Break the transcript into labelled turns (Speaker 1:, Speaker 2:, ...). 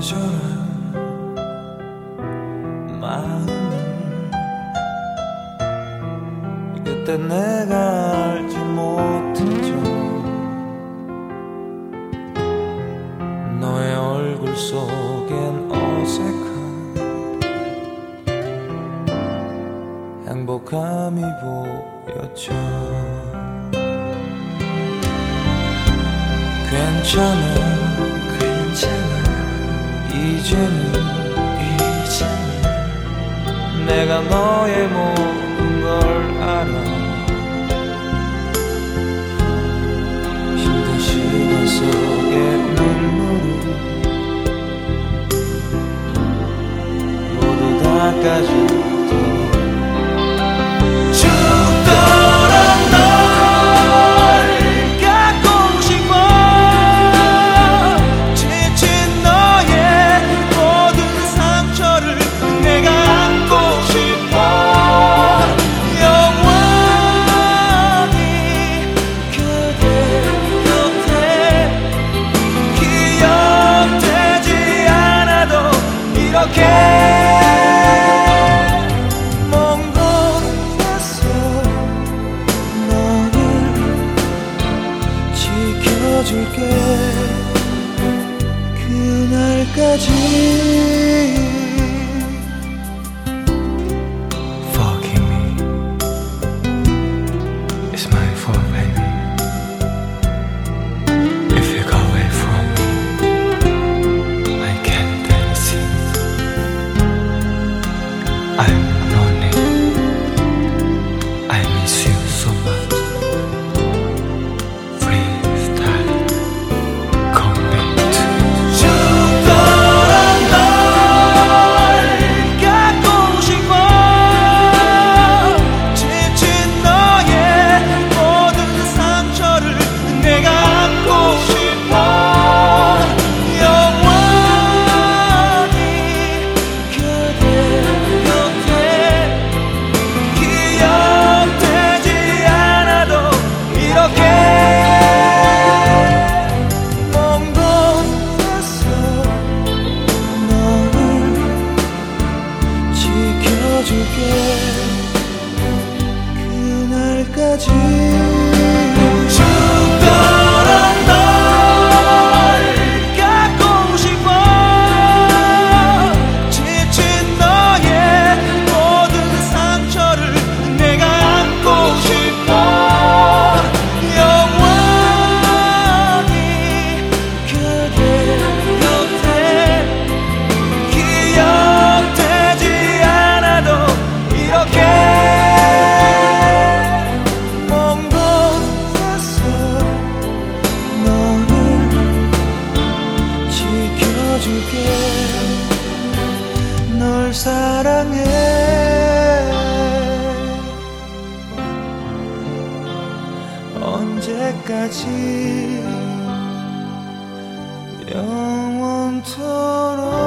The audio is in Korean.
Speaker 1: 저런 마음은 그때 내가 알지 못했죠. 너의 얼굴 속엔 어색한 행복함이 보였죠. 괜찮아 이제는 내가 너의 모든 걸 알아. 힘든 시간 속에 눈물을 모두 닦아줄 테니 죽도록 널 갖고 싶어. 지친 너의 모든 상처를 내가 안고 싶어. 영원히 그대 곁에 기억되지 않아도 이렇게 먼 곳에서 너를 지켜줄게. 그날까지
Speaker 2: Forgive me. It's my fault, baby. If you go away from me, I can't anything. I'm lonely. I miss you so much. Please, darling, come back to me.
Speaker 1: 죽도록 널 갖고 싶어. 지친 너의 모든 상처를 내가 안고 싶어. 영원히 그대 곁에 기억되지 않아도 이렇게 먼 곳에서 너를 지켜줄게. 그날까지 죽도록 널 갖고 싶어. 지친 너의 모든 상처를 내가 안고 싶어. 영원히 그대 곁에 기억되지 않아도 이렇게 먼 곳에서 너를 지켜줄게. 널 사랑해. 언제까지 영원토록